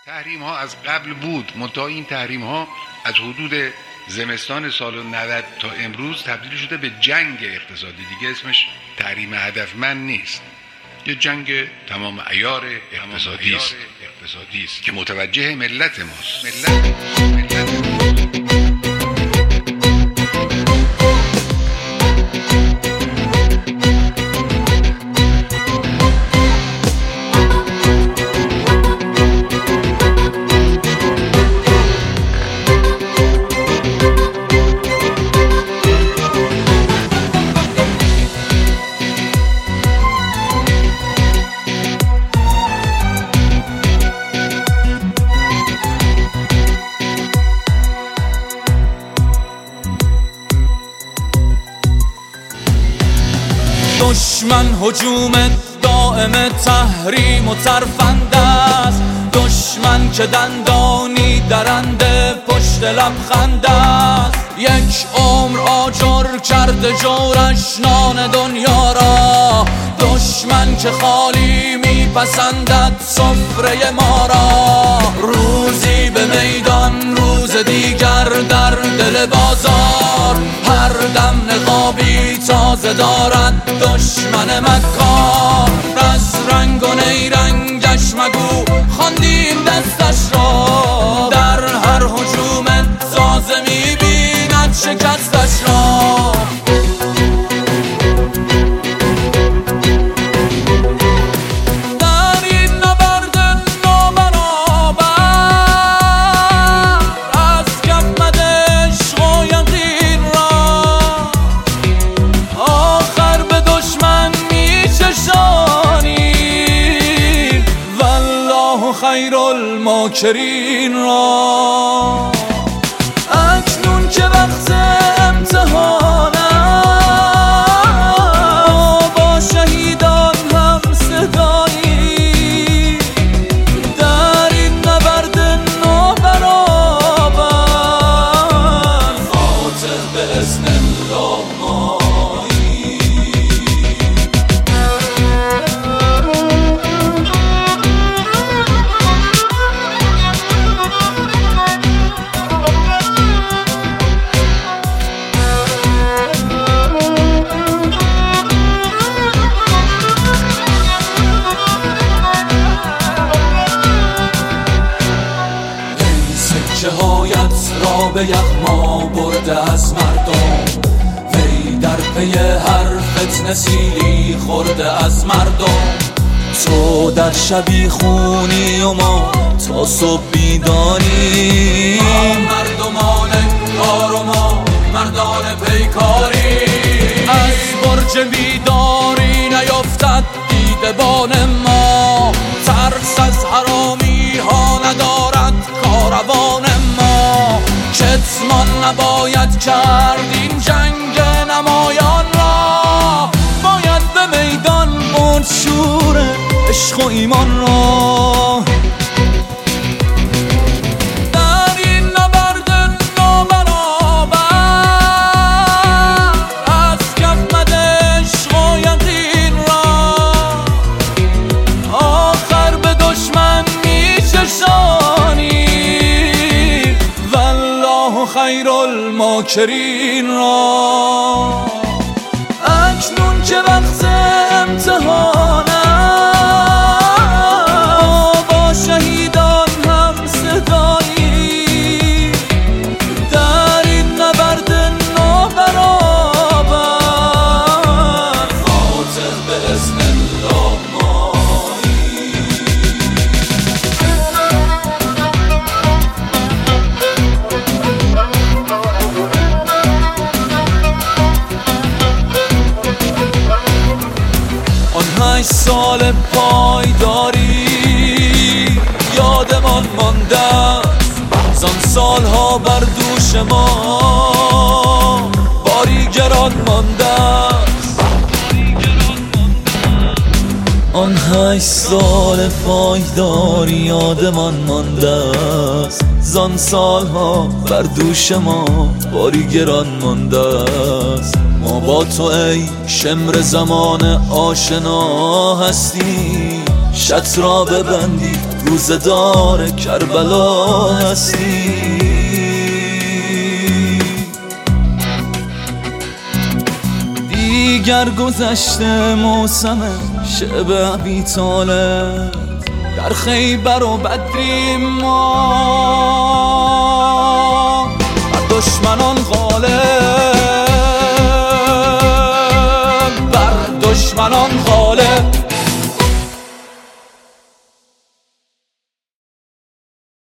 تحریم ها از قبل بود، منتها این تحریم ها از حدود زمستان سال 90 تا امروز تبدیل شده به جنگ اقتصادی. دیگه اسمش تحریم هدفمند نیست، یه جنگ تمام عیار اقتصادی است که متوجه ملت ماست. دشمن هجوم دائم تحریم و ترفند است، دشمن که دندانی درنده پشت لبخند است. یک عمر آجر کرده جورش نان دنیا را، دشمن که خالی میپسندد سفره ما را. روزی به میدان روز دیگر در دل بازار، هر دم نقابی تازه دارد دشمن مکار. از رنگ و نیرنگش مگو خواندیم دستش را، در هر هجوم تازه میبیند شکستش را. خیر الماکرین را اکنون که وقت امتحان است، با شهیدان هم صدایی در این نبرد نابرابر. فاتح به اذن الله جهایت را به یغما برده از مردم، وی در پی هر فتنه سیلی خورده از مردم. تو در شبی خونی و ما تا صبح بیداری، مردمان کار و ما مردان پیکاری. از برج بیداری نیفتد دیدبان ما، ترس از حرامی ها ندارد کاروان ما. کتمان نباید کرد این جنگ نمایان را، باید به میدان برد شور عشق و ایمان را. در این نبرد نابرابر از کف مد عشق و یقین را، آخر به دشمن میچشانی والله خیر الماکرین را. اکنون که وقت امتحان است، با شهیدان هم صدایی در این نبرد نابرابر. فاتح به اذن الله آن 8 سال پایداری یادمان مانده است، زان سالها بر دوش ما باری گران مانده است. آن 8 سال پایداری یادمان مانده است، زان سالها بر دوش ما باری گران مانده است. ما با تو ای شمر زمان آشنا هستیم، شط را ببندی روزدار کربلا هستی. دیگر گذشته موسم شب ابی طالب، در خیبر و بدریم ما بر دشمنان